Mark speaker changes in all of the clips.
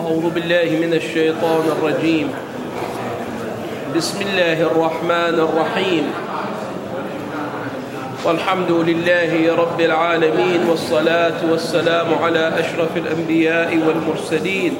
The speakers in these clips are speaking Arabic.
Speaker 1: أعوذ بالله من الشيطان الرجيم. بسم الله الرحمن الرحيم. والحمد لله رب العالمين، والصلاة والسلام على أشرف الأنبياء والمرسلين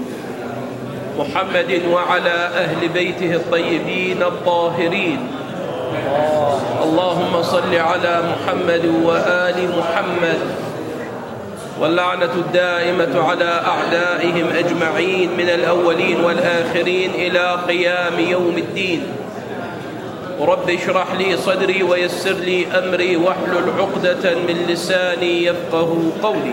Speaker 1: محمد وعلى أهل بيته الطيبين الطاهرين. اللهم صل على محمد وآل محمد، واللعنة الدائمة على أعدائهم أجمعين من الأولين والآخرين إلى قيام يوم الدين. رب اشرح لي صدري ويسر لي أمري واحلل عقدة من لساني يفقه قولي.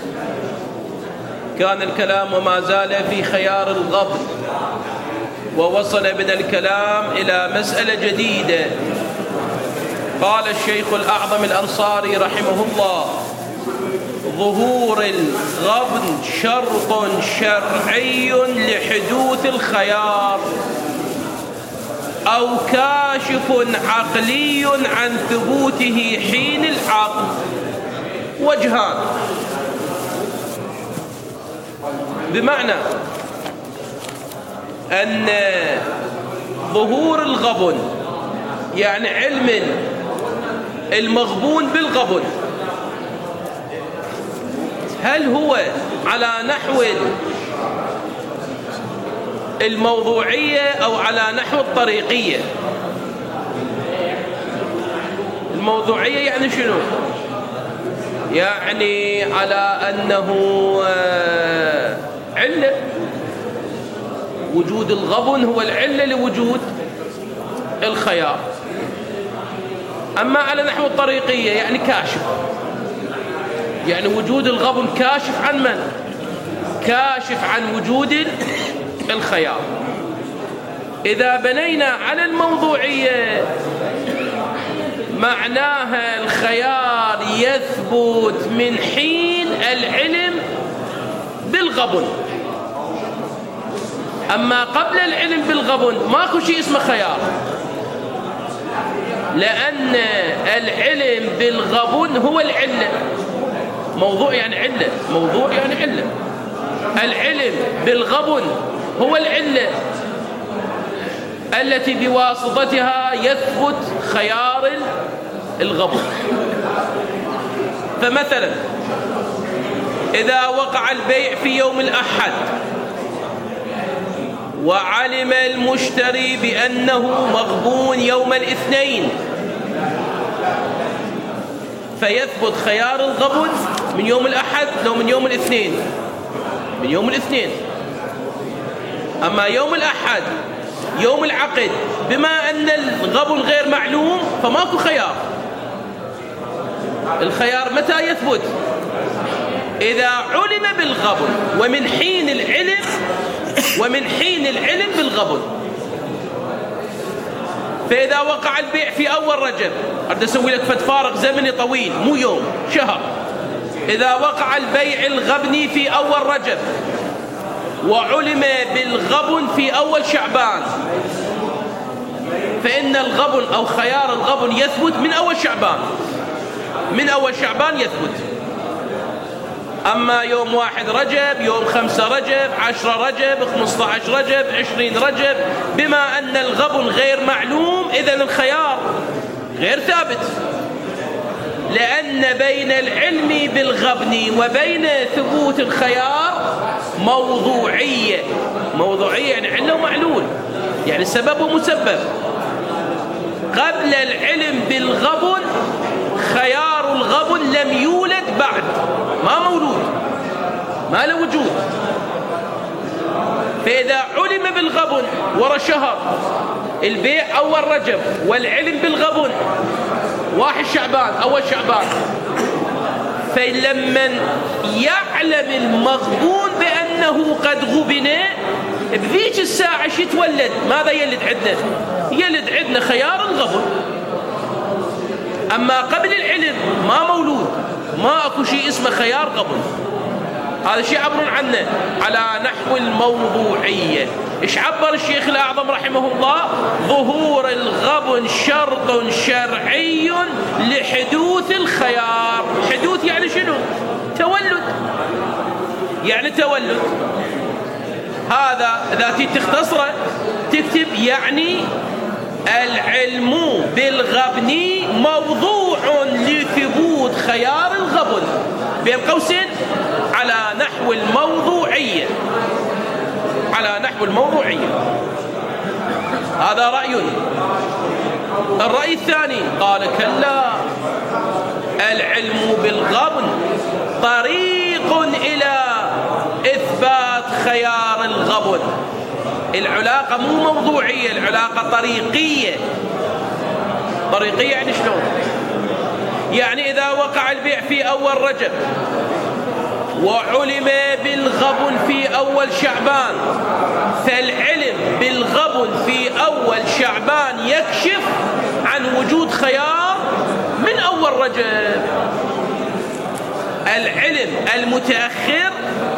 Speaker 1: كان الكلام وما زال في خيار الغبن، ووصل بنا الكلام إلى مسألة جديدة. قال الشيخ الأعظم الأنصاري رحمه الله: ظهور الغبن شرط شرعي لحدوث الخيار، أو كاشف عقلي عن ثبوته حين العقد. وجهان، بمعنى أن ظهور الغبن يعني علم المغبون بالغبن، هل هو على نحو الموضوعية أو على نحو الطريقية؟ الموضوعية يعني شنو؟ يعني على أنه علة، وجود الغبن هو العلة لوجود الخيار. أما على نحو الطريقية يعني كاشف، يعني وجود الغبن كاشف عن من؟ كاشف عن وجود الخيار. إذا بنينا على الموضوعية معناها الخيار يثبت من حين العلم بالغبن. أما قبل العلم بالغبن ماكو شيء اسمه خيار، لأن العلم بالغبن هو العلة. موضوع يعني علة، موضوع يعني علة. العلم بالغبن هو العلة التي بواسطتها يثبت خيار الغبن. فمثلا إذا وقع البيع في يوم الأحد وعلم المشتري بأنه مغبون يوم الاثنين، فيثبت خيار الغبن من يوم الأحد لو من يوم الاثنين؟ من يوم الاثنين. أما يوم الأحد يوم العقد، بما أن الغبن غير معلوم فماكو خيار. الخيار متى يثبت؟ إذا علم بالغبن، ومن حين العلم، ومن حين العلم بالغبن. فإذا وقع البيع في أول رجب، أريد أسوي لك فارق زمني طويل، مو يوم، شهر. إذا وقع البيع الغبني في أول رجب وعلم بالغبن في أول شعبان، فإن الغبن أو خيار الغبن يثبت من أول شعبان، من أول شعبان يثبت. أما يوم 1 رجب، يوم 5 رجب، 10 رجب، 15 رجب، 20 رجب، بما أن الغبن غير معلوم، إذن الخيار غير ثابت. لأن بين العلم بالغبن وبين ثبوت الخيار موضوعية. موضوعية يعني علة ومعلول، يعني سبب ومسبب. قبل العلم بالغبن خيار الغبن لم يولد بعد، ما مولود، ما له وجود. فإذا علم بالغبن ورا شهر، البيع أول رجب والعلم بالغبن 1 شعبان، أول شعبان، فلما يعلم المغبون بأنه قد غبن، بذيك الساعة شو يتولد؟ ماذا يلد عندنا؟ يلد عندنا خيار الغبن. أما قبل العلم ما مولود، ما أكو شيء اسمه خيار غبن. هذا شيء عبر عنه على نحو الموضوعية. إيش عبر الشيخ الأعظم رحمه الله؟ ظهور الغبن شرط شرعي لحدوث الخيار. حدوث يعني شنو؟ تولد، يعني تولد. هذا إذا تختصره تكتب يعني العلم بالغبن موضوع لثبوت خيار الغبن بين قوسين على نحو الموضوعية، على نحو الموضوعية. هذا رأي. الرأي الثاني قال كلا، العلم بالغبن طريق إلى إثبات خيار الغبن. العلاقة مو موضوعية، العلاقة طريقية. طريقية يعني شلون؟ يعني إذا وقع البيع في أول رجب وعلم بالغبن في أول شعبان، فالعلم بالغبن في أول شعبان يكشف عن وجود خيار من أول رجب. العلم المتأخر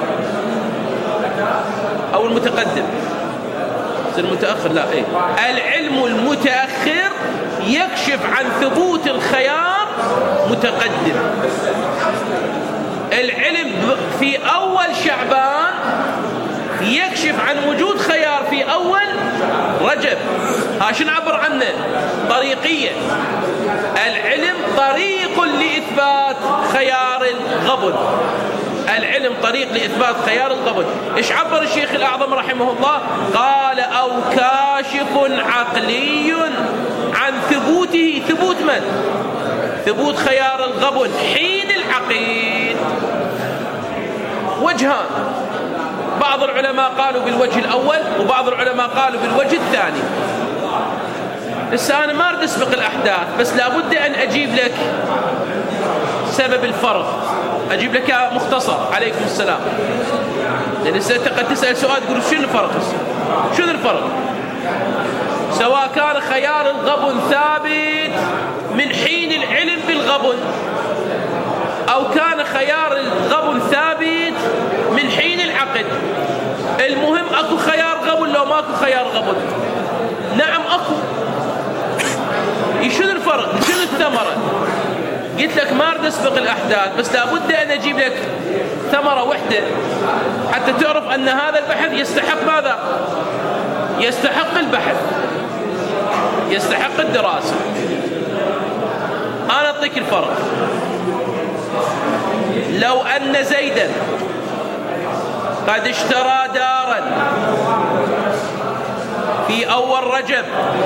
Speaker 1: أو المتقدم، المتأخر لا إيه، العلم المتأخر يكشف عن ثبوت الخيار متقدم. العلم في أول شعبان يكشف عن وجود خيار في أول رجب. ها شو نعبر عنه؟ طريقية. العلم طريق لإثبات خيار الغبن. العلم طريق لإثبات خيار الغبن. إيش عبر الشيخ الأعظم رحمه الله؟ قال أو كاشف عقلي عن ثبوته. ثبوت من؟ ثبوت خيار الغبن حين العقيد. وجهان، بعض العلماء قالوا بالوجه الأول وبعض العلماء قالوا بالوجه الثاني. لسه أنا ما أريد أسبق الأحداث، بس لابد أن أجيب لك سبب الفرق، أجيب لك مختصر. عليكم السلام. لأن أنت قد تسأل سؤال تقول شنو الفرق؟ شنو الفرق؟ سواء كان خيار الغبن ثابت من حين العلم بالغبن، أو كان خيار الغبن ثابت من حين العقد. المهم أكو خيار غبن لو ماكو خيار غبن. نعم أكو. شنو الفرق؟ شنو الثمرة؟ قلت لك ما أريد أسبق الأحداث، بس لابد أن أجيب لك ثمرة واحدة حتى تعرف أن هذا البحث يستحق ماذا؟ يستحق البحث، يستحق الدراسة. أنا أعطيك الفرق. لو أن زيدا قد اشترى دارا في أول رجب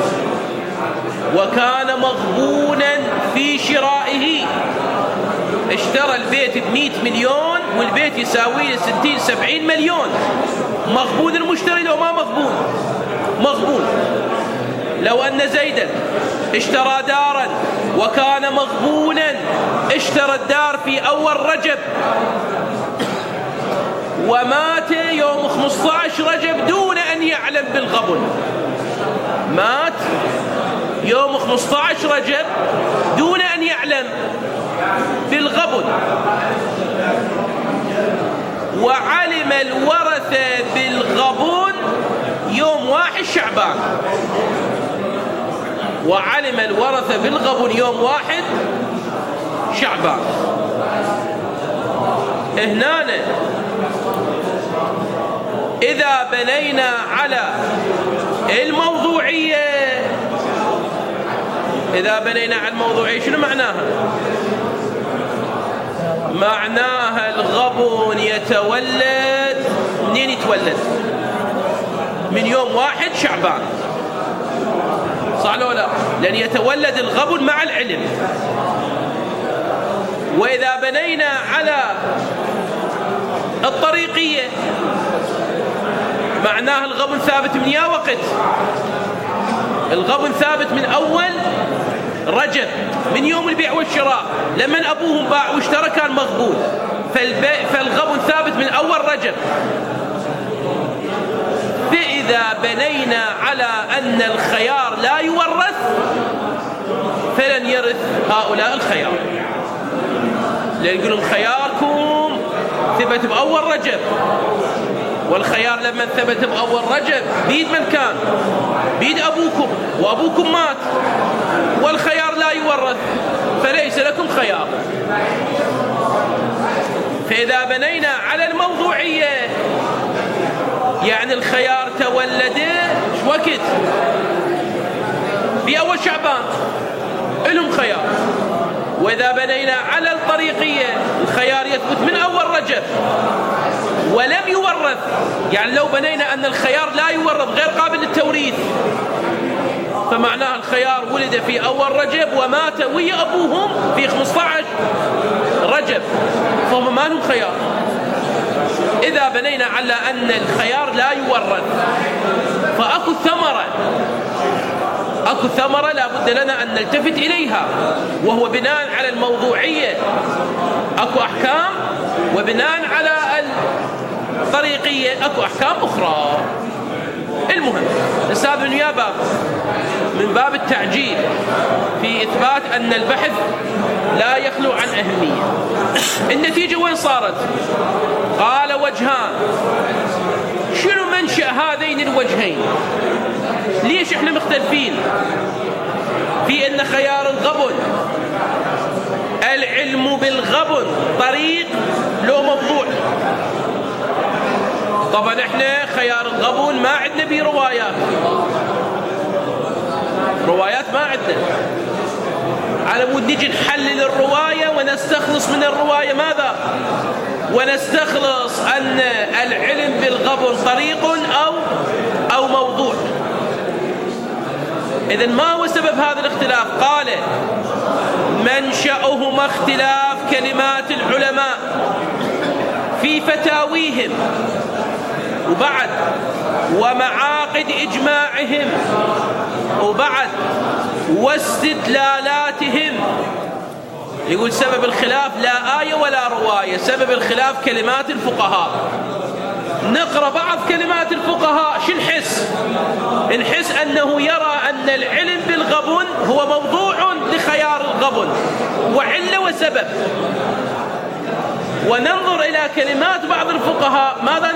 Speaker 1: وكان مغبونا في شرائه، اشترى البيت ب100 مليون والبيت يساوي 60-70 مليون. مغبون المشتري لو ما مغبون؟ مغبون. لو أن زيدا اشترى دارا وكان مغبونا، اشترى الدار في أول رجب ومات يوم 15 رجب دون أن يعلم بالغبن. مات يوم 15 رجب دون أن يعلم بالغبن، وعلم الورثة بالغبن يوم 1 شعبان. وعلم الورثة بالغبن يوم 1 شعبان. هنا إذا بنينا على الموضوعية، إذا بنينا على الموضوعية شنو معناها؟ معناها الغبن يتولد منين يتولد؟ من يوم 1 شعبان، صح لو لا؟ لأن يتولد الغبن مع العلم. وإذا بنينا على الطريقية معناها الغبن ثابت من يا وقت؟ الغبن ثابت من أول رجب، من يوم البيع والشراء. لمن أبوهم باع واشترى كان مغبون، فالغبن ثابت من أول رجب. فإذا بنينا على أن الخيار لا يورث فلن يرث هؤلاء الخيار، لأن يقولون خياركم ثبت بأول رجب، والخيار لما ثبت بأول رجب بيد من كان؟ بيد أبوكم، وأبوكم مات، والخيار لا يورث فليس لكم خيار. فإذا بنينا على الموضوعية يعني الخيار تولده وقت في أول شعبان لهم خيار. وإذا بنينا على الطريقية الخيار يثبت من أول رجب ولم يورث، يعني لو بنينا أن الخيار لا يورث غير قابل للتوريث فمعناها الخيار ولد في أول رجب ومات ويا أبوهم في 15 رجب فهم ما لهم خيار. إذا بنينا على أن الخيار لا يورث فأكو ثمرة لا بد لنا أن نلتفت إليها، وهو بناء على الموضوعية أكو أحكام، وبناء على الطريقية أكو أحكام أخرى. المهم الأستاذ النيابة من باب التعجيل في إثبات أن البحث لا يخلو عن أهمية. النتيجة وين صارت؟ قال وجهان. شنو منشأ هذين الوجهين؟ ليش احنا مختلفين في ان خيار الغبن العلم بالغبن طريق لو موضوع؟ طبعا احنا خيار الغبن ما عندنا به روايات ما عندنا، على مود نجي نحلل الرواية ونستخلص من الرواية ماذا؟ ونستخلص أن العلم بالغبن طريق أو موضوع. إذن ما هو سبب هذا الاختلاف؟ قال منشأهما اختلاف كلمات العلماء في فتاويهم وبعد ومعاقد إجماعهم وبعد واستدلالاتهم. يقول سبب الخلاف لا آية ولا رواية، سبب الخلاف كلمات الفقهاء. نقرأ بعض كلمات الفقهاء شو نحس أنه يرى أن العلم بالغبن هو موضوع لخيار الغبن وعلة وسبب، وننظر إلى كلمات بعض الفقهاء ماذا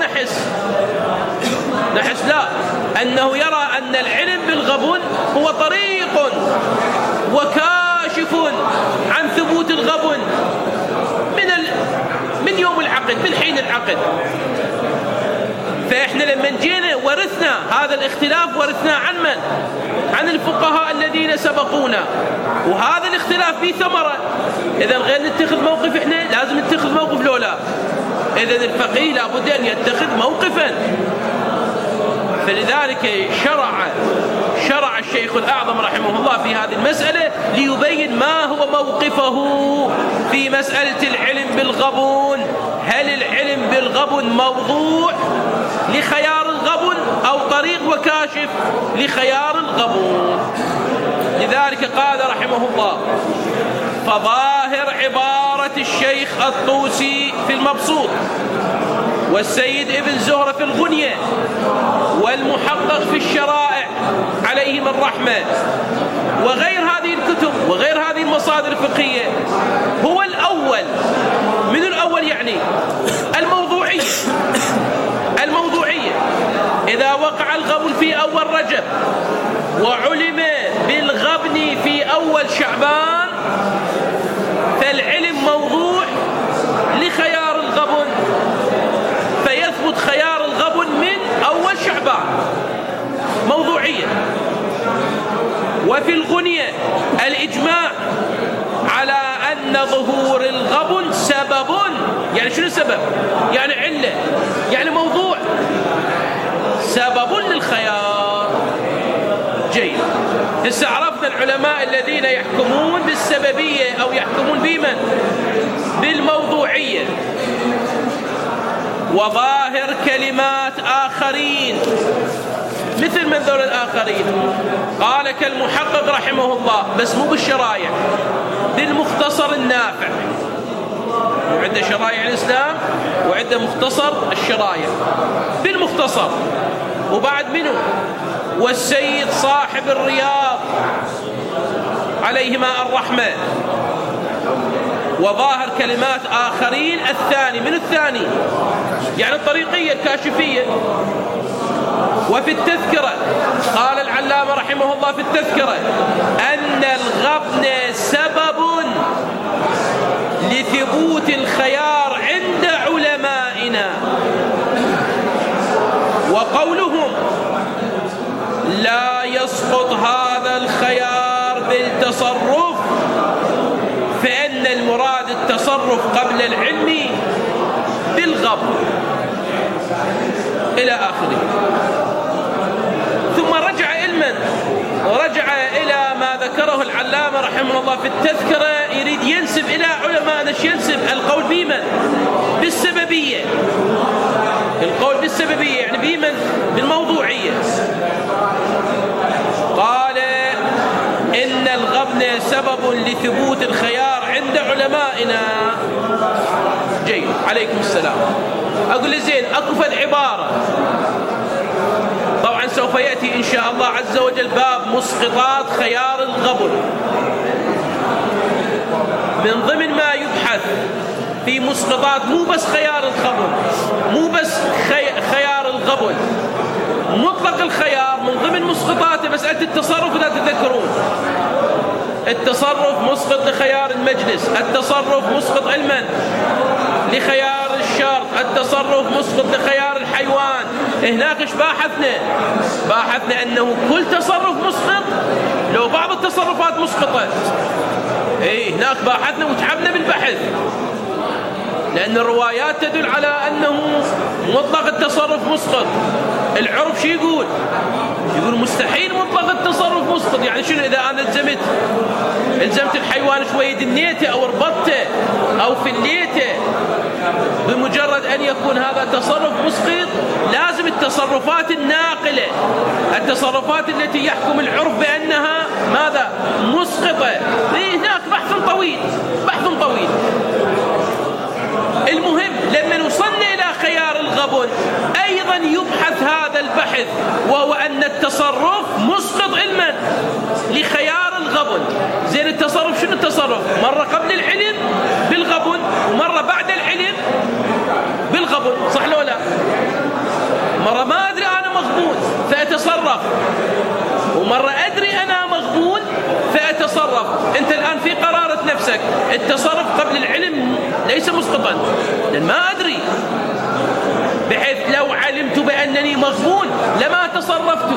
Speaker 1: نحس لا، أنه يرى أن العلم بالغبن هو طريق وكاشف عن ثبوت الغبن من يوم العقد، من حين العقد. فإحنا لما جينا ورثنا هذا الاختلاف ورثنا عن من؟ عن الفقهاء الذين سبقونا، وهذا الاختلاف فيه ثمرة. إذا غير نتخذ موقف إحنا لازم نتخذ موقف لولا. إذا الفقيه لابد أن يتخذ موقفا. فلذلك شرع الشيخ الأعظم رحمه الله في هذه المسألة ليبين ما هو موقفه في مسألة العلم بالغبن. هل العلم بالغبن موضوع لخيار الغبن أو طريق وكاشف لخيار الغبن؟ لذلك قال رحمه الله فظاهر عبارة الشيخ الطوسي في المبسوط والسيد ابن زهرة في الغنية والمحقق في الشرائع عليهم الرحمة وغير هذه الكتب وغير هذه المصادر الفقهية هو الأول. من الأول يعني الموضوعية. إذا وقع الغبن في أول رجب وعلم بالغبن في أول شعبان فالعلم موضوع لخيار الغبن، فيثبت خيار الغبن من أول شعبان موضوعية. وفي الغنية الإجماع على أن ظهور الغبن سبب. يعني شنو سبب؟ يعني علة، يعني موضوع، سبب للخيار. جيد. هسه عرفنا العلماء الذين يحكمون بالسببية أو يحكمون بمن؟ بالموضوعية. وظاهر كلمات آخرين مثل من ذول الآخرين قال كالمحقق رحمه الله، بس مو بالشرائع، بالمختصر النافع. وعنده شرائع الإسلام وعنده مختصر الشرائع. بالمختصر وبعد منه والسيد صاحب الرياض عليهما الرحمة. وظاهر كلمات آخرين الثاني، من الثاني يعني الطريقية الكاشفية. وفي التذكرة قال العلامة رحمه الله في التذكرة أن الغبن سبب لثبوت الخيار عند علمائنا، وقولهم لا يسقط هذا الخيار بالتصرف، فإن المراد التصرف قبل العلم بالغبن إلى آخره. ثم رجع إلى ما ذكره العلامة رحمه الله في التذكرة، يريد ينسب إلى علماء ينسب القول بمن؟ بالسببية. القول بالسببية يعني بمن؟ بالموضوعية. قال إن الغبن سبب لثبوت الخيار عند علمائنا. جيد، عليكم السلام. أقول زين أكو فد عبارة، طبعا سوف يأتي إن شاء الله عز وجل باب مسقطات خيار الغبن. من ضمن ما يبحث في مسقطات مو بس خيار الغبن، مو بس خيار الغبن، مطلق الخيار من ضمن مسقطاته مسألة التصرف. لا تذكرون التصرف مسقط لخيار المجلس، التصرف مسقط علما لخيار الشرط، التصرف مسقط لخيار الحيوان. هناك ايش باحثنا أنه كل تصرف مسقط لو بعض التصرفات مسقطة. هناك باحثنا وتعبنا بالبحث، لأن الروايات تدل على أنه مطلق التصرف مسقط. العرف شو يقول مستحيل مطلق التصرف مسقط. يعني شنو إذا أنا الزمت الحيوان شوية دنيته أو ربطته أو فليته، بمجرد أن يكون هذا تصرف مسقط لازم التصرفات الناقلة، التصرفات التي يحكم العرف بأنها ماذا؟ مسقطة. هناك بحث طويل. المهم لما وصلنا إلى خيار الغبن أيضا يبحث هذا البحث، وهو أن التصرف مسقط علما لخيار الغبن. زين التصرف شنو التصرف؟ مرة قبل العلم بالغبن ومرة بعد العلم بالغبن، صح لو لا؟ مرة ما أدري أنا مغبون فأتصرف، ومرة أدري أنا مغبون فأتصرف. أنت الآن في قرارة نفسك التصرف قبل العلم ليس مسقطا، لأن ما أدري، بحيث لو علمت بأنني مغبون لما تصرفت.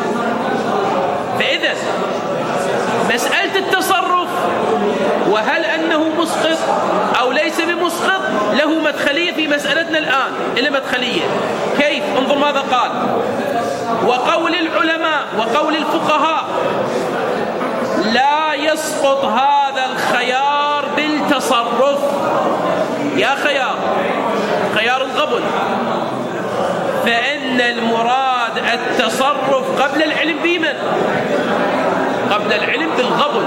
Speaker 1: فإذا مسألة التصرف وهل أنه مسقط أو ليس بمسقط له مدخلية في مسألتنا الآن. إلى مدخلية كيف؟ انظر ماذا قال: وقول العلماء وقول الفقهاء لا يسقط هذا الخيار بالتصرف. يا خيار الغبن، فإن المراد التصرف قبل العلم بمن؟ قبل العلم بالغبن.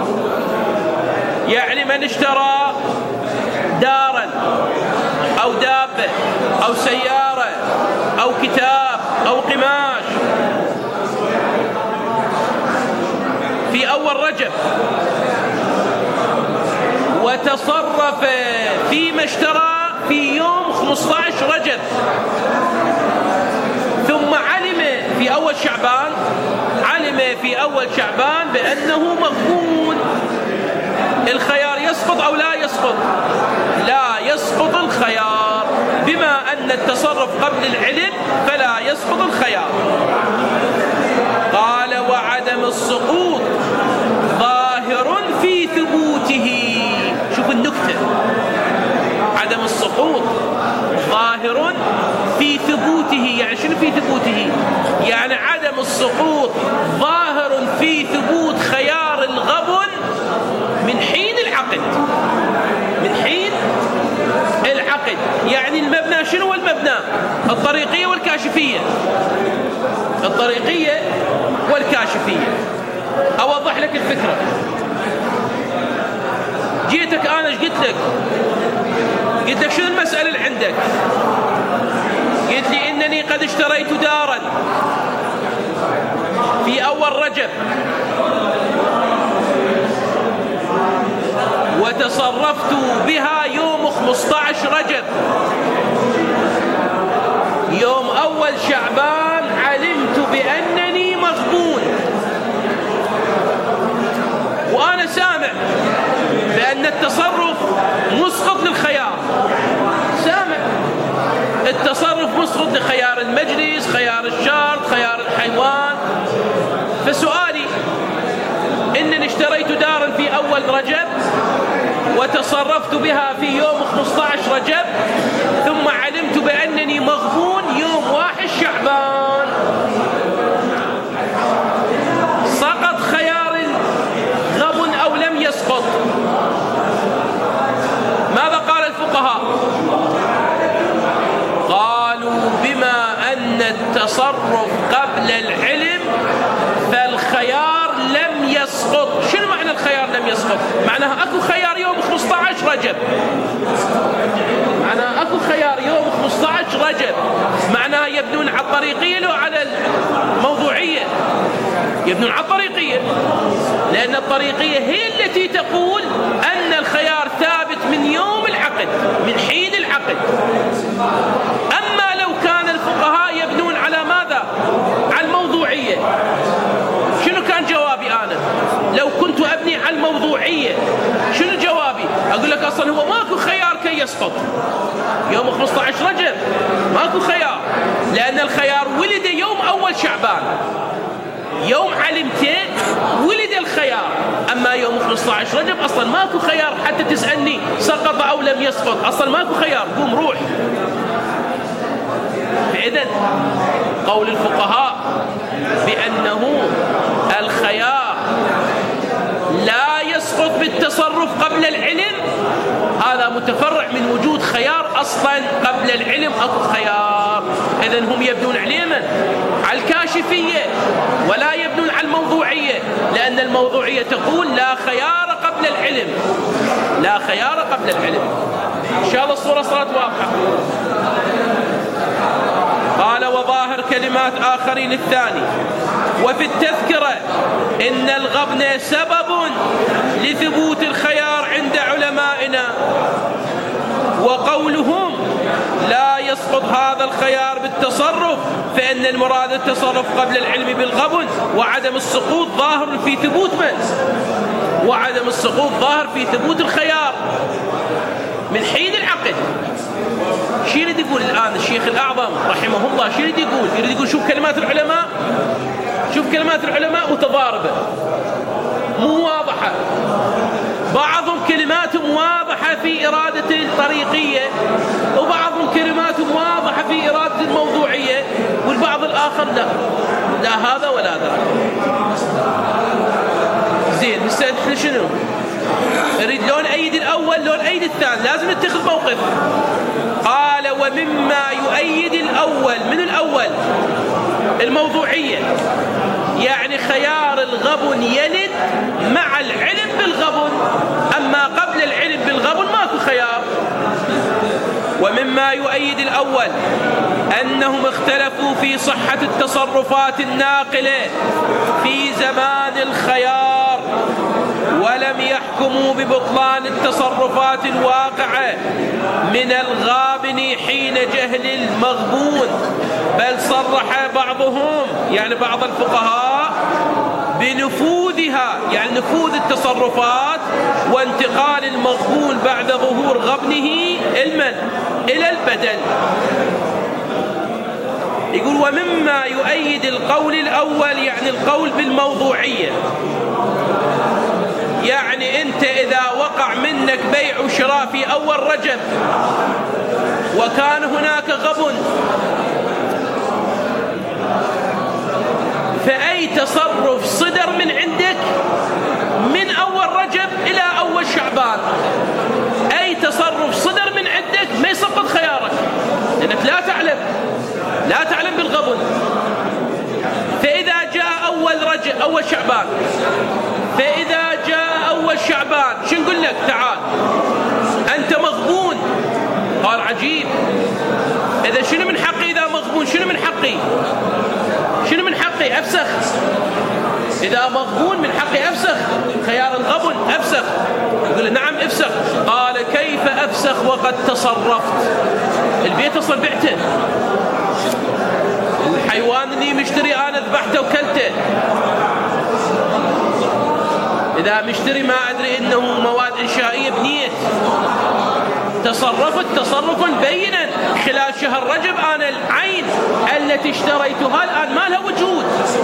Speaker 1: يعني من اشترى دارا أو دابة أو سيارة أو كتاب أو قماش في أول رجب وتصرف فيما اشترى في يوم 15 رجب، ثم علم في أول شعبان بأنه مغبون، الخيار يسقط أو لا يسقط؟ لا يسقط الخيار، بما أن التصرف قبل العلم فلا يسقط الخيار. قال: وعدم السقوط ظاهر في ثبوته. شوف النكتة، عدم السقوط ظاهر في ثبوته. يعني شنو في ثبوته؟ يعني عدم السقوط ظاهر في ثبوت خيار الغبن من حين العقد. يعني المبنى شنو هو المبنى؟ الطريقية والكاشفية. أوضح لك الفكرة. جيتك أنا ايش قلت لك شنو المسألة اللي عندك؟ قلت لي إنني قد اشتريت دارا في أول رجب وتصرفت بها يوم 15 رجب. يوم أول شعبان علمت بأنني مغبون، وأنا سامع بأن التصرف مسقط للخيار، سامع التصرف مسقط لخيار المجلس، خيار الشرط، خيار الحيوان. فسؤالي: إنني اشتريت دارا في أول رجب وتصرفت بها في يوم 15 رجب، ثم علمت بأنني مغبون يوم 1 شعبان، سقط خيار الغبن أو لم يسقط؟ ماذا قال الفقهاء؟ قالوا بما أن التصرف قبل العلم فالخيار لم يسقط. شنو معنى الخيار لم يسقط؟ معناها أكو خيار يوم 15 رجب، معناها أكو خيار يوم 15 رجب، معناها يبنون على الطريقية لو على الموضوعية؟ يبنون على الطريقية، لأن الطريقية هي التي تقول أن الخيار ثابت من يوم العقد، من حين العقد. أما لو كان الفقهاء يبنون على ماذا؟ على الموضوعية. شنو كان جوابي أنا؟ لو كنت أبني على الموضوعية شنو جوابي؟ أقول لك أصلا هو ماكو خيار كي يسقط يوم 15 رجب، ماكو خيار، لأن الخيار ولد يوم أول شعبان، يوم علمته ولد الخيار. أما يوم 15 رجب أصلا ماكو خيار حتى تسألني سقط أو لم يسقط، أصلا ماكو خيار، قوم روح. فإذن قول الفقهاء بأنه الخيار لا يسقط بالتصرف قبل العلم، هذا متفرع من وجود خيار أصلا قبل العلم أكو خيار. إذن هم يبنون علينا على الكاشفية ولا يبنون على الموضوعية، لأن الموضوعية تقول لا خيار قبل العلم، لا خيار قبل العلم. إن شاء الله الصورة صارت واضحة. قال: وظاهر كلمات آخرين الثاني: وفي التذكرة إن الغبن سبب لثبوت الخيار عند علمائنا، وقولهم لا يسقط هذا الخيار بالتصرف فإن المراد التصرف قبل العلم بالغبن، وعدم السقوط ظاهر في ثبوت من؟ وعدم السقوط ظاهر في ثبوت الخيار من حين العقد. شو يريد يقول الآن الشيخ الأعظم رحمه الله؟ شو يريد يقول؟ يريد يقول شوف كلمات العلماء، شوف كلمات العلماء متضاربة مو واضحة، بعضهم كلماتهم واضحة في إرادة الطريقية، وبعضهم كلماتهم واضحة في إرادة الموضوعية، والبعض الآخر لا هذا ولا ذاك. زين هسه احنا شنو؟ نريد لون أيد الأول لون أيد الثاني، لازم نتخذ موقف. قال: ومما يؤيد الأول، من الأول؟ الموضوعية، يعني خيار الغبن يلد مع العلم بالغبن، أما قبل العلم بالغبن ماكو خيار. ومما يؤيد الأول أنهم اختلفوا في صحة التصرفات الناقلة في زمان الخيار، ولم يحكموا ببطلان التصرفات الواقعة من الغابن حين جهل المغبون، بل صرح بعضهم يعني بعض الفقهاء بنفوذها، يعني نفوذ التصرفات وانتقال المغبون بعد ظهور غبنه إلى البدن. يقول: ومما يؤيد القول الأول يعني القول بالموضوعية، يعني أنت إذا وقع منك بيع وشراء في أول رجب وكان هناك غبن، فأي تصرف صدر من عندك من أول رجب إلى أول شعبان، أي تصرف صدر من عندك ما يسقط خيارك، لأنك لا تعلم بالغبن. فإذا جاء أول شعبان، فإذا جاء أول شعبان شو نقول لك؟ تعال أنت مغبون. قال: عجيب، إذا شنو من حقي إذا مغبون؟ شنو من حقي؟ شنو من حقي؟ أفسخ. إذا مغبون من حقي أفسخ، خيار الغبن أفسخ. يقول: نعم افسخ. قال: كيف أفسخ وقد تصرفت؟ البيت أصلا بعته، الحيوان اللي مشتري أنا ذبحته وكلته، إذا مشتري ما أدري إنه مواد إنشائية بنيت تصرفت تصرفا بينا خلال شهر رجب، أنا العين التي اشتريتها الآن ما لها وجود.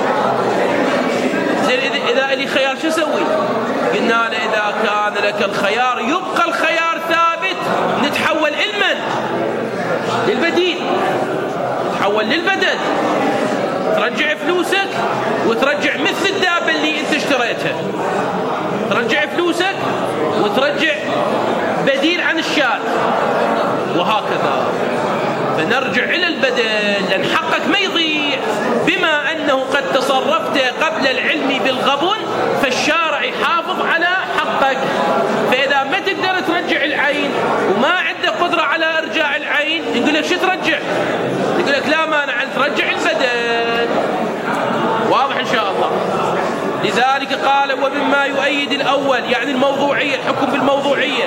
Speaker 1: زين إذا لي خيار شو أسوي؟ قلنا له إذا كان لك الخيار يبقى الخيار ثابت، نتحول لمن؟ للبديل، تحول للبدل، ترجع فلوسك وترجع مثل الدابة اللي انت اشتريتها، ترجع فلوسك وترجع بديل عن الشاة، وهكذا. فنرجع إلى البدل لأن حقك ما يضيع. بما أنه قد تصرفت قبل العلم بالغبن فالشارع يحافظ على حقك. فإذا ما تقدر ترجع العين وما عندك قدرة على إرجاع العين، يقول لك شو ترجع؟ يقول لك لا مانع أن ترجع البدل. واضح إن شاء الله. لذلك قال ومما يؤيد الأول يعني الموضوعية، الحكم بالموضوعية،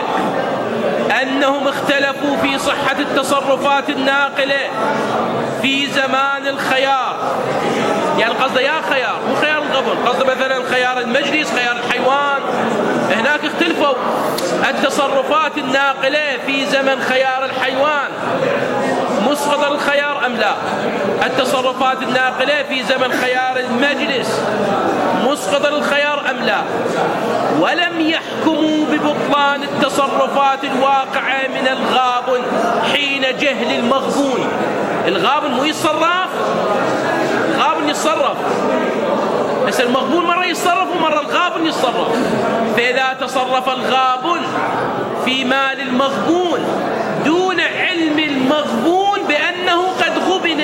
Speaker 1: أنهم اختلفوا في صحة التصرفات الناقلة في زمان الخيار. يعني قصده يا خيار مو خيار الغبن، قصده مثلا خيار المجلس، خيار الحيوان. هناك اختلفوا التصرفات الناقلة في زمن خيار الحيوان مسقط الخيار أم لا، التصرفات الناقلة في زمن خيار المجلس مسقط الخيار أم لا. ولم يحكموا ببطلان التصرفات الواقعة من الغابن حين جهل المغبون. الغابن مو يتصرف، الغابن يتصرف، بس المغبون مرة يتصرف ومرة الغابن يتصرف. فإذا تصرف الغابن في مال المغبون دون علم المغبون بأنه قد غبن،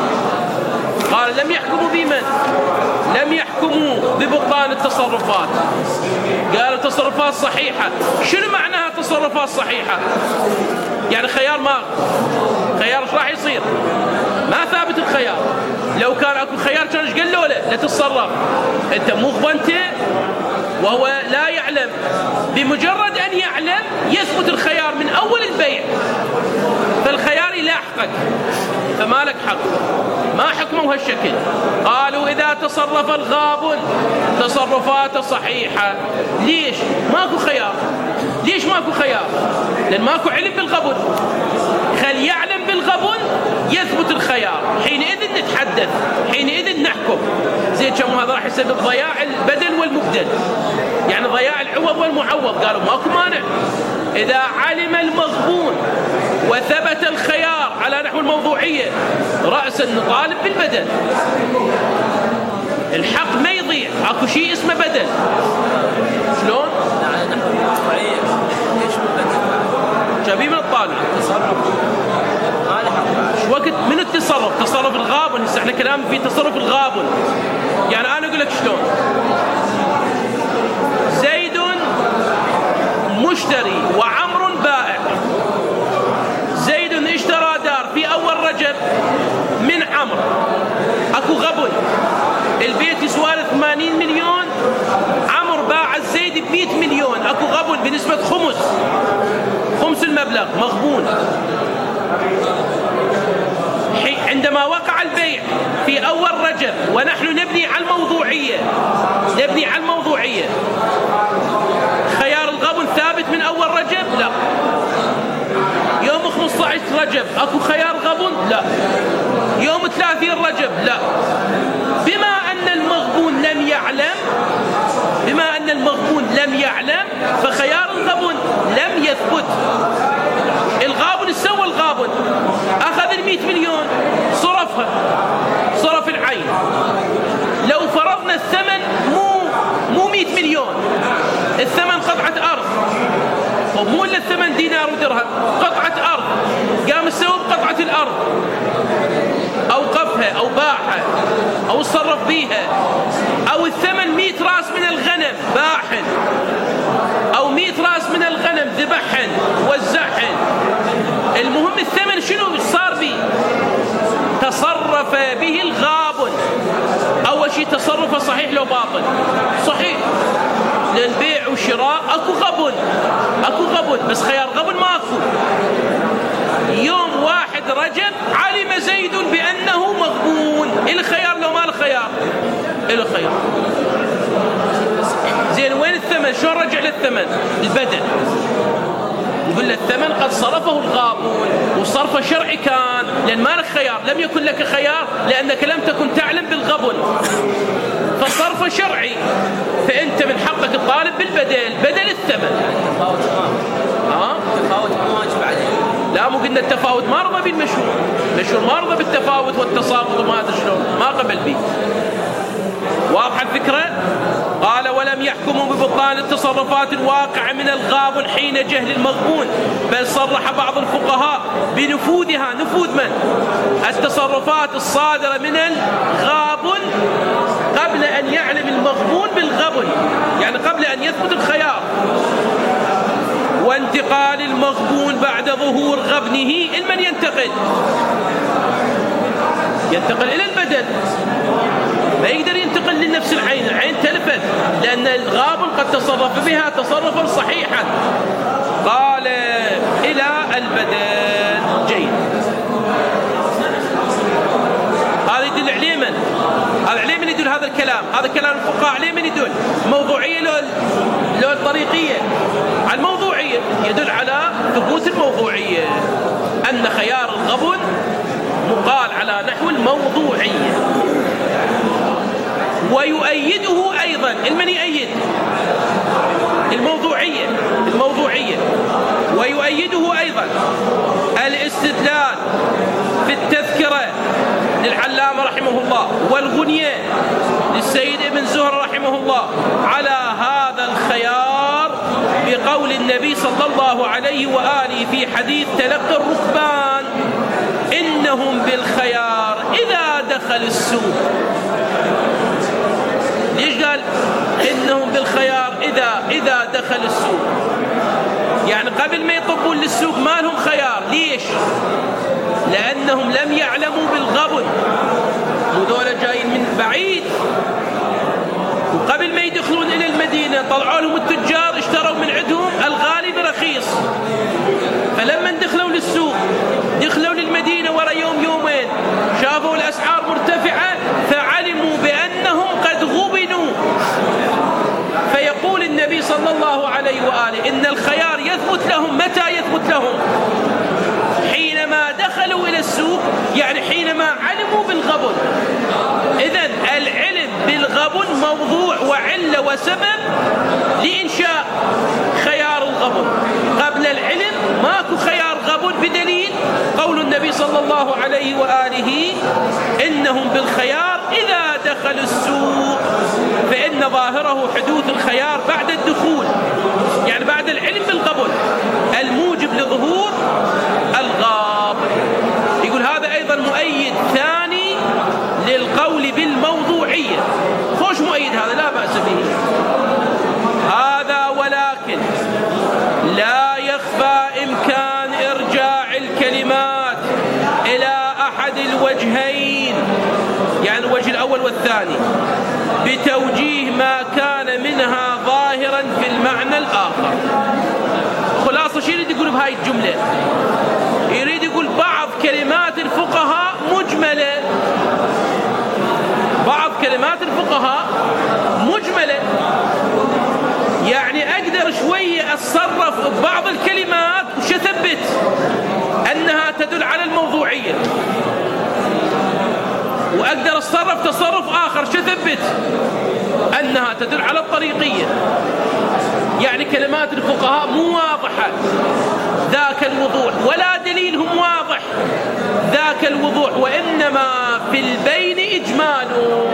Speaker 1: قال لم يحكموا بمن؟ لم يحكموا ببطلان التصرفات، قالوا تصرفات صحيحة. شنو معناها تصرفات صحيحة؟ يعني خيار ما خيار ايش راح يصير؟ ما ثابت الخيار. لو كان اكو خيار كان ايش قالوا له؟ لا تتصرف، انت مو غبنته وهو لا يعلم. بمجرد ان يعلم يثبت الخيار من اول البيع، فالخيار يلاحقك فما لك حق. ما حكموا هالشكل. قالوا إذا تصرف الغابن تصرفاته صحيحة. ليش؟ ماكو خيار. ليش ماكو خيار؟ لأن ماكو علم بالغبن. خل يعلم بالغبن يثبت الخيار، حينئذ نتحدث، حينئذ نحكم. زي كم هذا راح يسبب ضياع البدل والمبدل، يعني ضياع العوض والمعوض. قالوا ماكو مانع إذا علم المغبون وثبت الخيار على نحو الموضوعية رأسا نطالب بالبدل. الحق ما يضيع، اكو شيء اسمه بدل. شلون؟
Speaker 2: على نحو الموضوعية ليش بدل؟
Speaker 1: شبيه من الطالب وقت من التصرف، تصرف الغابن. هسه احنا كلام في تصرف الغابن. يعني انا اقول لك شلون. زيد مشتري وعمر بائع. زيد اشترى دار في اول رجب من عمر، اكو غبن، البيت يسوى 80 مليون، عمر باع الزيد ب 100 مليون، اكو غبن بنسبة خمس المبلغ، مغبون. عندما وقع البيع في أول رجب ونحن نبني على الموضوعية، خيار الغبن ثابت من أول رجب؟ لا. يوم 15 رجب أكو خيار غبن؟ لا. يوم 30 رجب؟ لا. بما أن المغبون لم يعلم فخيار الغبن لم يثبت. الغابن سوى الغابن أخذ 100 مليون صرفها، صرف العين. لو فرضنا الثمن مو 100 مليون، الثمن قطعة أرض، ومو إلا الثمن دينار ودرهم، قطعة أرض، قام السوى بقطعة الأرض، أوقفها أو باعها أو صرف بيها، أو الثمن 100 رأس من الغنم باعهن، أو 100 رأس من الغنم ذبحهن وزعهن. المهم الثمن شنو صار به؟ تصرف به الغابن. أول شيء تصرفه صحيح لو باطل؟ صحيح، للبيع والشراء أكو غبن، بس خيار غبن ماكو. يوم 1 رجب علم زيد بأنه مغبون، الخيار لو ما الخيار؟ الخيار. زين وين الثمن؟ شو رجع للثمن؟ البدل. يقول له الثمن قد صرفه الغابون، والصرف الشرعي كان لأن ما لك خيار، لم يكن لك خيار لأنك لم تكن تعلم بالغبن، فالصرف شرعي، فأنت من حقك الطالب بالبدل بدل الثمن.
Speaker 2: تفاوت مو واجب عليه.
Speaker 1: لا مو قلنا التفاوت ما رضى بالمشهور، المشهور ما رضى بالتفاوت والتساقط وما أدري شلون، ما قبل به. واضحة الفكرة؟ قال ولم يحكموا ببطلان التصرفات الواقعة من الغابن حين جهل المغبون، بل صرح بعض الفقهاء بنفوذها. نفوذ من؟ التصرفات الصادرة من الغابن قبل أن يعلم المغبون بالغبن، يعني قبل أن يثبت الخيار، وانتقال المغبون بعد ظهور غبنه. المن ينتقل إلى البدن، ما يقدر ينتقل لنفس العين، العين تلفت لأن الغابن قد تصرف بها تصرفا صحيحا. قال إلى البدن. جيد، هذا يدل عليه من؟ هذا عليه من يدل هذا الكلام؟ هذا كلام الفقهاء عليه من يدل؟ موضوعية لو الطريقية؟ على الموضوعية، يدل على ثبوت الموضوعية، أن خيار الغبن مقال على نحو الموضوعية. ويؤيده أيضا المن يؤيد الموضوعية، ويؤيده أيضا الاستدلال في التذكرة للعلامة رحمه الله والغنية للسيد ابن زهر رحمه الله على هذا الخيار بقول النبي صلى الله عليه وآله في حديث تلقى الركبان إنهم بالخيار إذا دخل السوق. ليش قال إنهم بالخيار إذا دخل السوق؟ يعني قبل ما يطبون للسوق ما لهم خيار. ليش؟ لأنهم لم يعلموا بالغبن، وذولا جايين من بعيد، وقبل ما يدخلون إلى المدينة طلعوا لهم التجار اشتروا من عندهم الغالي برخيص، فلما دخلوا للسوق دخلوا للمدينة ورا يوم يومين شافوا الأسعار مرتفعة فعلموا بأنهم قد غبنوا. فيقول النبي صلى الله عليه وآله إن الخيار يثبت لهم. متى يثبت لهم؟ حينما دخلوا إلى السوق، يعني حينما علموا بالغبن. إذن العلم بالغبن موضوع وعلة وسبب لإنشاء خيار الغبن. قبل العلم ماكو خيار غبن، بدليل قول النبي صلى الله عليه وآله إنهم بالخيار إذا دخلوا السوق، فإن ظاهره حدوث الخيار بعد الدخول، يعني بعد العلم بالغبن الموجب لظهور الغاب. يقول هذا أيضا مؤيد ثاني للقول بالموضوعية. خوش مؤيد هذا، لا بأس به هذا، ولكن لا يخفى إمكان إرجاع الكلمات إلى أحد الوجهين، يعني الوجه الأول والثاني، بتوجيه ما كان منها ظاهرا في المعنى الآخر. خلاصة شو يريد يقول بهاي الجملة؟ يريد يقول بعض كلمات الفقهاء مجملة، بعض كلمات الفقهاء مجملة، يعني أقدر شوية أتصرف ببعض الكلمات وش أثبت أنها تدل على الموضوعية، وأقدر أتصرف تصرف آخر شو أثبت أنها تدل على الطريقية. يعني كلمات الفقهاء مو واضحة ذاك الوضوح، ولا دليلهم واضح ذاك الوضوح، وإنما في البين إجمال.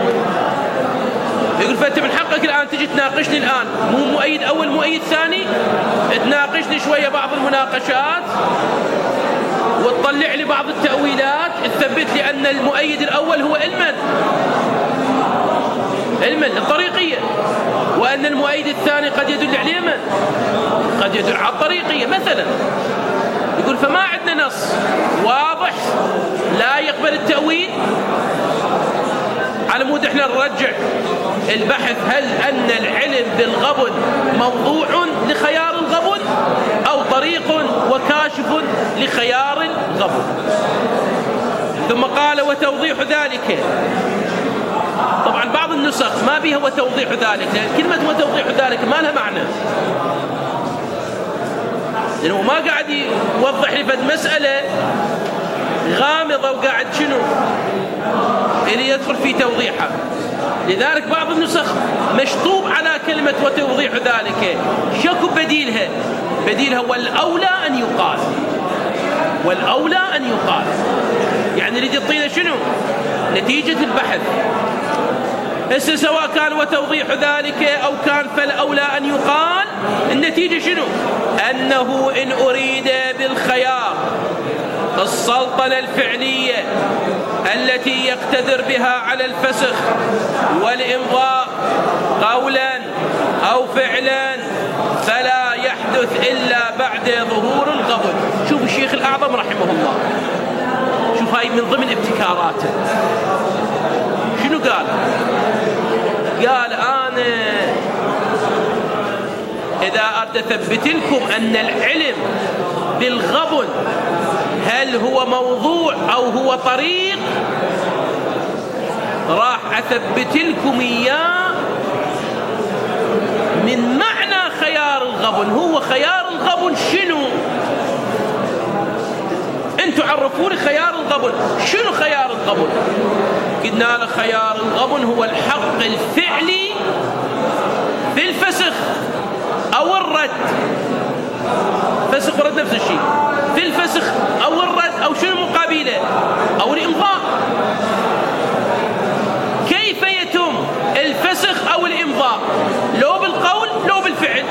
Speaker 1: يقول فأنت من حقك الآن تجي تناقشني الآن، مو مؤيد أول مؤيد ثاني، تناقشني شوية بعض المناقشات وتطلع لي بعض التأويلات، تثبت لي أن المؤيد الأول هو علما الطريقية، وأن المؤيد الثاني قد يدل على من؟ قد يدل على الطريقية مثلا. يقول فما عندنا نص واضح لا يقبل التأويل، على مود احنا نرجع البحث هل أن العلم بالغبن موضوع لخيار الغبن أو طريق وكاشف لخيار الغبن. ثم قال وتوضيح ذلك. طبعا بعض النسخ ما بها وتوضيح ذلك، لأن كلمة وتوضيح ذلك ما لها معنى. لأنه ما قاعد يوضح لي فد مسألة غامضة وقاعد شنو اللي يدخل في توضيحها. لذلك بعض النسخ مشطوب على كلمة وتوضيح ذلك، شكو بديلها والأولى أن يقال، والأولى أن يقال، يعني اللي يعطينا شنو نتيجة البحث. هسه سواء كان وتوضيح ذلك أو كان فالأولى أن يقال، النتيجة شنو؟ أنه إن أريد بالخيار السلطنة الفعلية التي يقتدر بها على الفسخ والإمضاء قولا أو فعلا فلا يحدث إلا بعد ظهور القبول. شوف الشيخ الأعظم رحمه الله، شوف هاي من ضمن ابتكاراته شنو قال؟ قال أنا إذا أردت أثبت لكم أن العلم بالغبن هل هو موضوع أو هو طريق، راح أثبت لكم إياه من معنى خيار الغبن. هو خيار الغبن شنو؟ انتوا عرفوني خيار الغبن شنو؟ خيار الغبن قلنا له خيار الغبن هو الحق الفعلي في الفسخ أو الرد، فسخ ورد نفس الشيء، في الفسخ أو الرد أو شنو مقابله أو الإمضاء. كيف يتم الفسخ أو الإمضاء؟ لو بالقول لو بالفعل.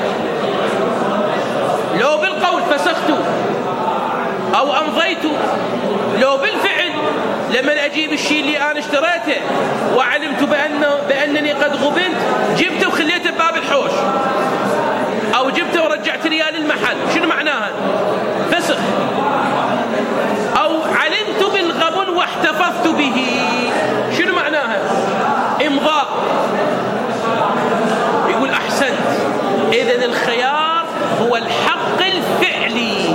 Speaker 1: لو بالقول فسخت أو أمضيت، لو بالفعل لما أجيب الشيء اللي أنا اشتريته وعلمت بأنني قد غبنت جبته وخليته بباب الحوش، أو جبته ورجعت ريال المحل، شنو معناها؟ فسخ. أو علمت بالغبن واحتفظت به، شنو معناها؟ إمضاء. يقول أحسنت، إذن الخيار هو الحق الفعلي.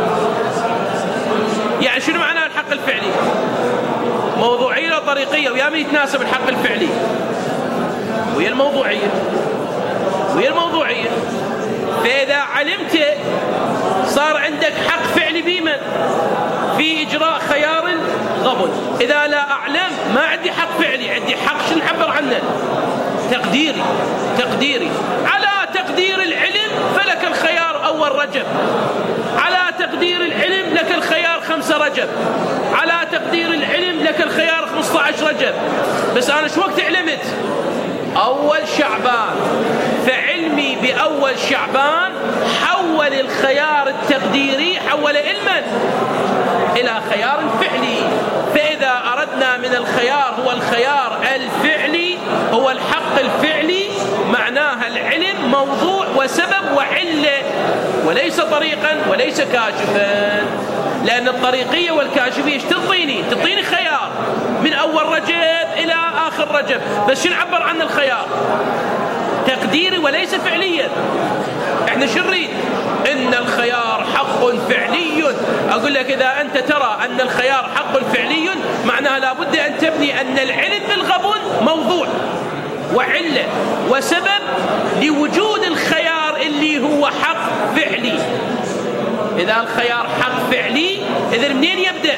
Speaker 1: يعني شنو معناه الحق الفعلي؟ موضوعية ولا طريقية؟ ويا من يتناسب الحق الفعلي؟ ويا الموضوعية، ويا الموضوعية. فإذا علمت صار عندك حق فعلي بمن؟ في إجراء خيار الغبن. إذا لا أعلم ما عندي حق فعلي، عندي حق شنو نعبر عنه؟ تقديري. على تقدير العلم فلك الخيار أول رجب، على تقدير العلم لك الخيار 5 رجب، على تقدير العلم لك الخيار 15 رجب. بس أنا شو وقت علمت؟ أول شعبان. فعلمي بأول شعبان حول الخيار التقديري، حول علما إلى خيار فعلي. فإذا أردنا من الخيار هو الخيار الفعلي، هو الحق الفعلي، معناها العلم موضوع وسبب وعلة، وليس طريقا وليس كاشفا. لأن الطريقية والكاشفية تعطيني خيار من أول رجب إلى آخر رجب، بس شو نعبر عن الخيار؟ تقديري وليس فعليا. احنا شو نريد؟ إن الخيار حق فعلي. أقول لك إذا أنت ترى أن الخيار حق فعلي معناها لابد أن تبني أن العلم بالغبن موضوع وعلة وسبب لوجود الخيار اللي هو حق فعلي. إذا الخيار حق فعلي، إذا منين يبدأ؟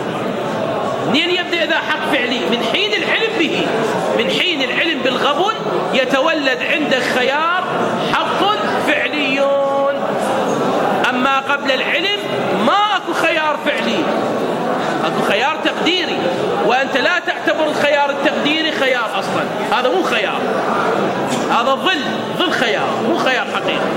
Speaker 1: إذا حق فعلي من حين العلم به، من حين العلم بالغبن يتولد عندك خيار حق فعلي. أما قبل العلم ما أكو خيار فعلي، أكو خيار تقديري، وأنت لا تعتبر الخيار التقديري خيار أصلا. هذا مو خيار، هذا ظل خيار، مو خيار حقيقي.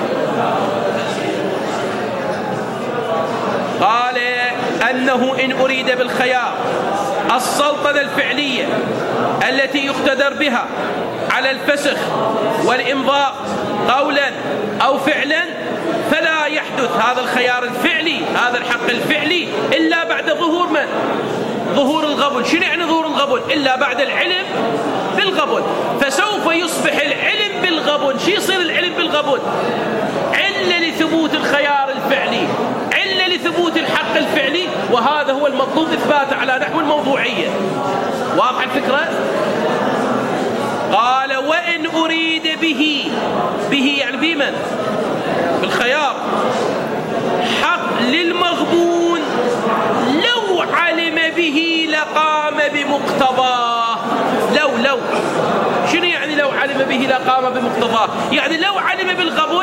Speaker 1: قال أنه إن أريد بالخيار السلطنة الفعلية التي يقتدر بها على الفسخ والإمضاء قولا أو فعلا فلا يحدث هذا الخيار الفعلي، هذا الحق الفعلي، إلا بعد ظهور من؟ ظهور الغبن. شنو يعني ظهور الغبن؟ إلا بعد العلم بالغبن. فسوف يصبح العلم بالغبن. شو يصير العلم بالغبن؟ علة لثبوت الخيار الفعلي، علة لثبوت الحق الفعلي، وهذا هو المطلوب إثباته على نحو الموضوعية. واضح الفكرة؟ قال وإن أريد به يعني بمن؟ بالخيار بمقتضاه. لو شنو يعني لو علم به لقام بمقتضاه؟ يعني لو علم بالغبن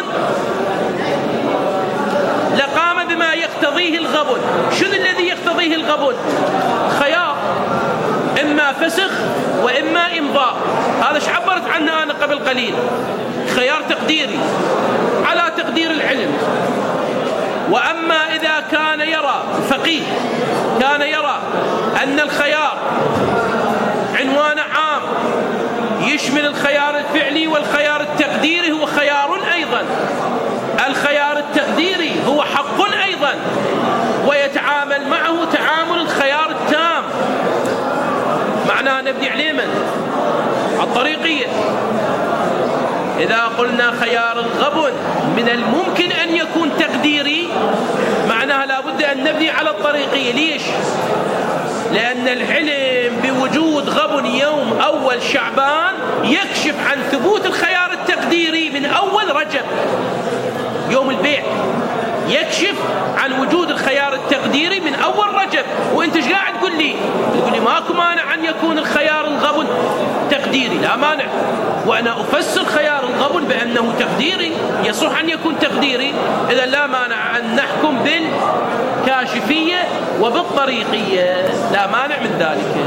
Speaker 1: لقام بما يقتضيه الغبن. شنو الذي يقتضيه الغبن؟ خيار، إما فسخ وإما إمضاء. هذا ايش عبرت عنه أنا قبل قليل، خيار تقديري على تقدير العلم. وأما إذا كان يرى فقيه كان يرى أن الخيار عنوان عام يشمل الخيار الفعلي والخيار التقديري هو خيار أيضا، الخيار التقديري هو حق أيضا، ويتعامل معه تعامل الخيار التام. معناه نبني عليه على الطريقية. إذا قلنا خيار الغبن من الممكن أن يكون تقديري، معناها لابد أن نبني على الطريقية. ليش؟ لأن العلم بوجود غبن يوم أول شعبان يكشف عن ثبوت الخيار التقديري من أول رجب، يوم البيع يكشف عن وجود الخيار التقديري من أول رجب. وانت ايش قاعد تقول لي ماكو مانع أن يكون الخيار الغبن تقديري، لا مانع، وأنا أفسر خيار الغبن بأنه تقديري، يصح أن يكون تقديري، إذا لا مانع أن نحكم بالكاشفية وبالطريقية، لا مانع من ذلك.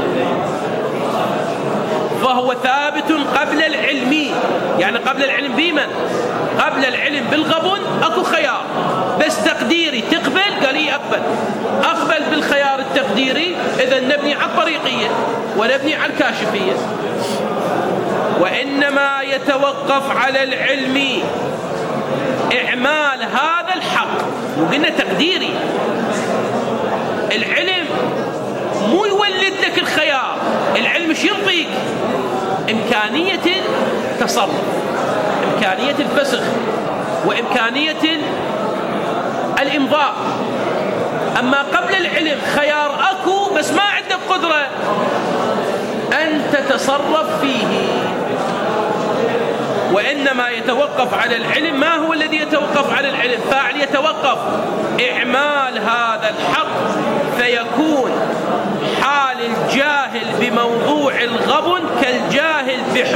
Speaker 1: فهو ثابت قبل العلم، يعني قبل العلم بمن؟ قبل العلم بالغبن أكو خيار بس تقديري، تقبل؟ قال لي أقبل بالخيار التقديري، إذا نبني على الطريقية ونبني على الكاشفية. وإنما يتوقف على العلم إعمال هذا الحق، وقلنا تقديري. العلم مو يولد لك الخيار، العلم مش ينطيك إمكانية التصرف، إمكانية الفسخ، وإمكانية الإمضاء. أما قبل العلم خيار أكو بس ما عندك قدرة أن تتصرف فيه. وإنما يتوقف على العلم. ما هو الذي يتوقف على العلم؟ فاعل يتوقف إعمال هذا الحق، فيكون حال الجاهل بموضوع الغبن كالجاهل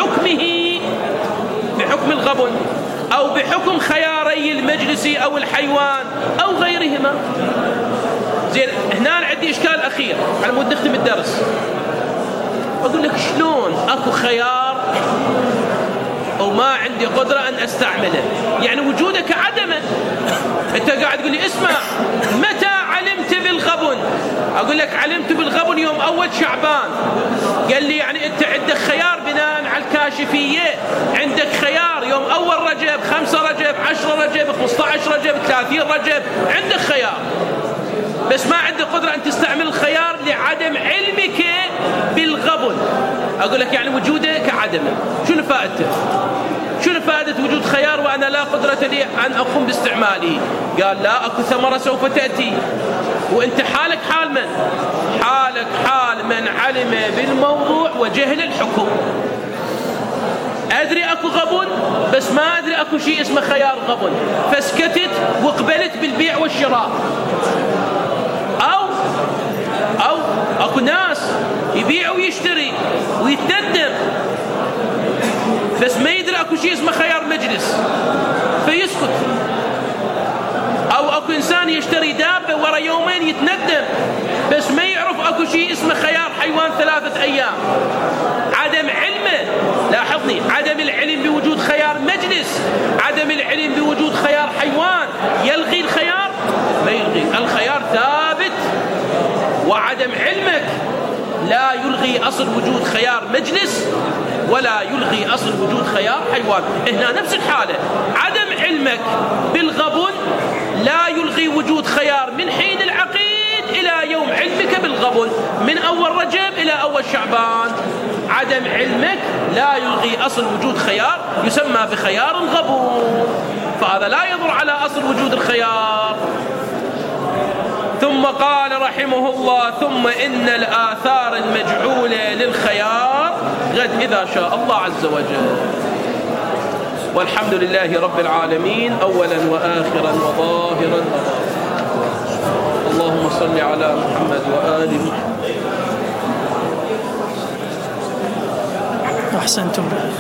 Speaker 1: بحكم الغبن أو بحكم خياري المجلس أو الحيوان أو غيرهما. زين، هنا عندي إشكال أخير على مود نختم الدرس. أقول لك شلون أكو خيار وما عندي قدرة أن أستعمله؟ يعني وجودك عدمه. أنت قاعد تقول لي اسمع متى علمت بالغبن؟ أقول لك علمت بالغبن يوم أول شعبان. قال لي يعني أنت عندك خيار بناء على الكاشفية، عندك خيار يوم أول رجب، 5 رجب، 10 رجب، 15 رجب، 30 رجب، عندك خيار بس ما عندك قدرة أن تستعمل الخيار لعدم علمك بالغبن. أقول لك يعني وجودك عدمه، شنو فائدته؟ شنو فائدة وجود خيار وأنا لا قدرة لي أن أقوم باستعماله؟ قال لا، أكو ثمرة سوف تأتي. وأنت حالك حال من؟ حالك حال من علم بالموضوع وجهل الحكم. أدري أكو غبن بس ما أدري أكو شيء اسمه خيار غبن، فسكتت وقبلت بالبيع والشراء. أو أكو ناس يبيع ويشتري ويتندم بس ما يدري أكو شيء اسمه خيار مجلس فيسكت. أو أكو إنسان يشتري دابة ورا يومين يتندم بس ما يعرف أكو شيء اسمه خيار حيوان 3 أيام. عدم علمه، لاحظني، عدم العلم بوجود خيار مجلس، عدم العلم بوجود خيار حيوان يلغي الخيار؟ ما يلغي الخيار، ثابت. وعدم علمك لا يلغي أصل وجود خيار مجلس ولا يلغي أصل وجود خيار حيوان. هنا نفس الحالة، عدم علمك بالغبن لا يلغي وجود خيار من حين العقيد إلى يوم علمك بالغبن، من أول رجب إلى أول شعبان. عدم علمك لا يلغي أصل وجود خيار، يسمى بخيار الغبن، فهذا لا يضر على أصل وجود الخيار. ثم قال رحمه الله: ثم إن الآثار المجعولة للخيار غد إذا شاء الله عز وجل. والحمد لله رب العالمين، أولا وآخرا وظاهرا وباطنا. اللهم صل على محمد وآل محمد.
Speaker 3: أحسنتم.